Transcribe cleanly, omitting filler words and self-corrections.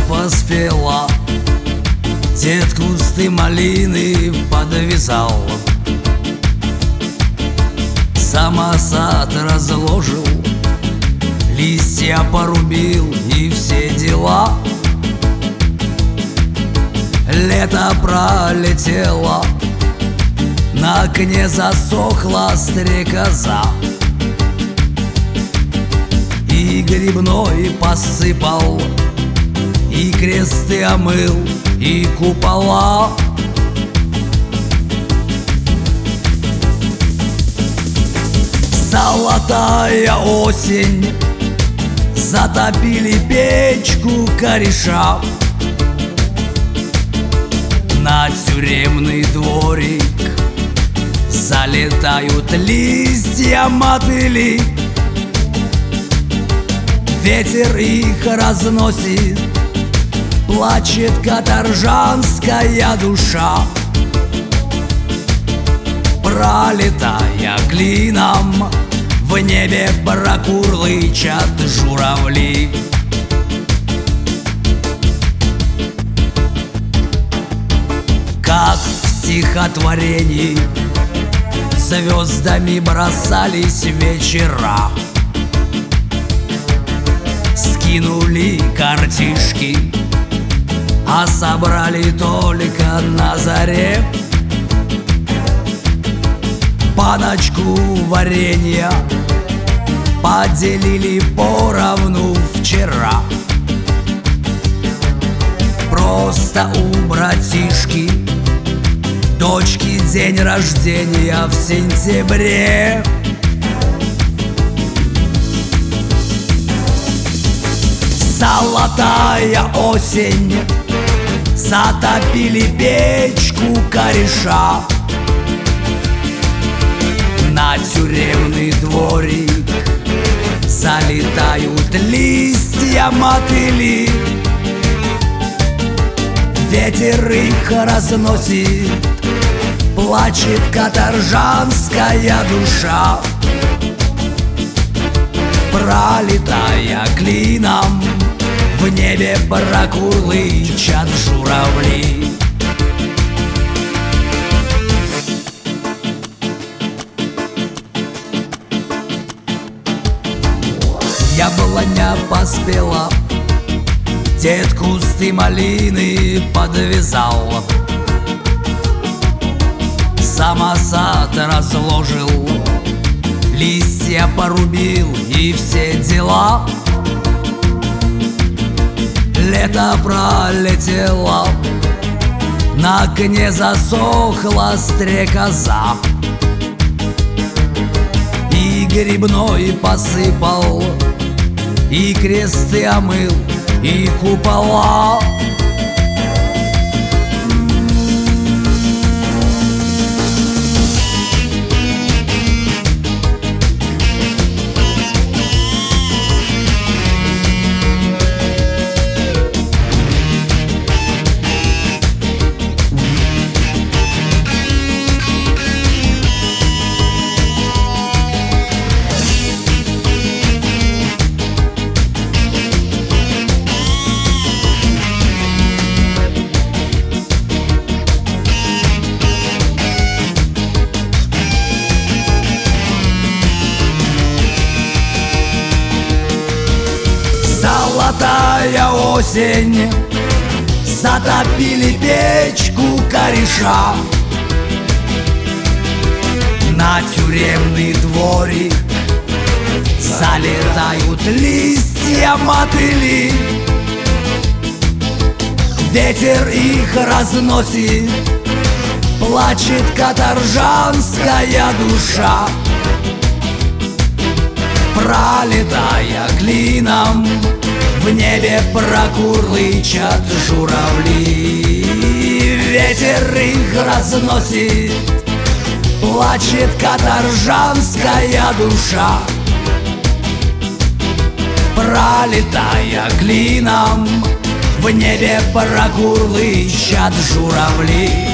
поспела, дед кусты малины подвязал, самосад разложил, листья порубил и все дела. Лето пролетело, на окне засохла стрекоза, и грибной посыпал, и кресты омыл, и купола. Золотая осень, затопили печку кореша, на тюремный дворик залетают листья мотыли. Ветер их разносит, плачет каторжанская душа, пролетая клином, в небе прокурлычат журавли. Как в стихотворении звездами бросались вечера, скинули картишки, а собрали только на заре баночку варенья, поделили поровну вчера. Просто у братишки дочки день рождения в сентябре. Золотая осень, затопили печку кореша, на тюремный дворик залетают листья мотыли. Ветер их разносит, плачет каторжанская душа, пролетая клином, в небе прокурлычат журавли. Яблоня поспела, дед кусты малины подвязал, самосад разложил, листья порубил и все дела. Лето пролетело, на окне засохла стрекоза, и грибной посыпал, и кресты омыл, и купола. Золотая осень, затопили печку кореша, на тюремный дворик залетают листья мотыли. Ветер их разносит, плачет каторжанская душа, пролетая клином, в небе прокурлычат журавли. Ветер их разносит, плачет каторжанская душа, пролетая клином, в небе прокурлычат журавли.